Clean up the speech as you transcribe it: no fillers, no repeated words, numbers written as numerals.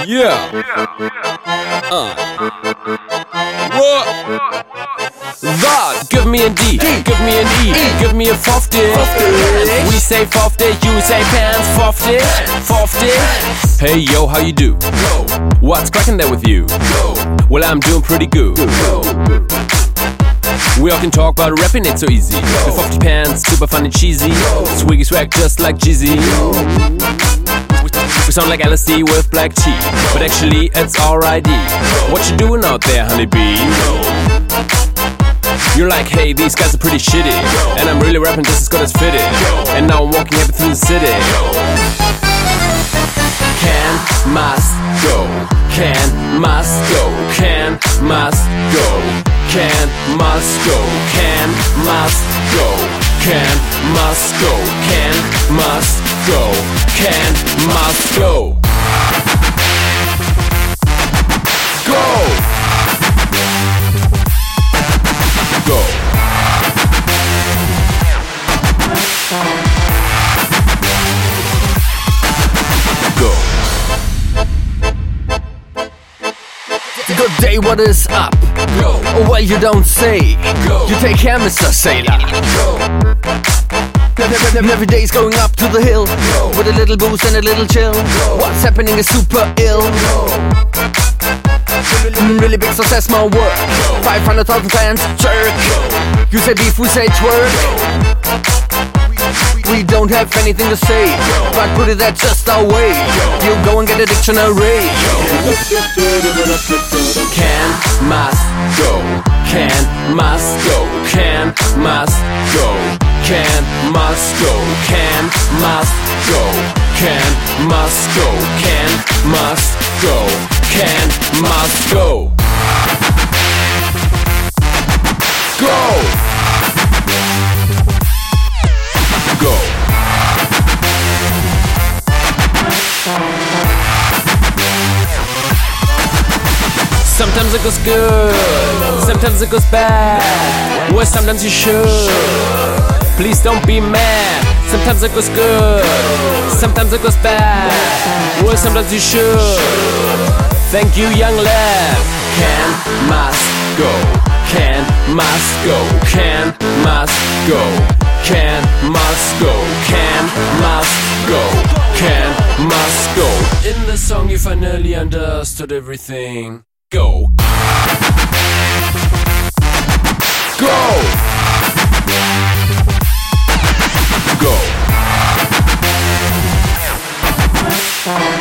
Yeah. What? That. Give me a D, give me an E, give me a 50. We say 50, you say pants, 50. Hey yo, how you do? What's cracking there with you? Well, I'm doing pretty good. We all can talk about rapping, it's so easy. With 50 pants, super fun and cheesy. Swiggy swag just like Jeezy. We sound like LSD with black tea, but actually it's R.I.D. What you doing out there, honeybee? You're like, hey, these guys are pretty shitty, and I'm really rapping just as good as fitted. And now I'm walking happy through the city. Can, must, go. Can, must, go. Can, must, go. Can, must, go. Can, must, go. Can, must, go. Can, must, go. Can, must, go. Go. Go. Go. Good day, what is up? Go. Oh, well, you don't say. Go. You take care, Mr. Sailor. Go. And every day's going up to the hill with a little boost and a little chill. What's happening is super ill. Really big success, more work. 500,000 fans, jerk. You say beef, we say twerk. We don't have anything to say, but put it that just our way. You go and get a dictionary. Can, must, go. Can, must, go. Can, must, go. Can, must, go. Can, must, go. Can, must, go. Can, must, go. Can, must, go. Go. Go. Sometimes it goes good, sometimes it goes bad. Well, sometimes you should. Please don't be mad. Sometimes it goes good, sometimes it goes bad. Well, sometimes you should. Thank you, young lad. Can, must, go. Can, must, go. Can, must, go. Can, must, go. Can, must, go. Can, must, go. In the song you finally understood everything. Go. Go. Go.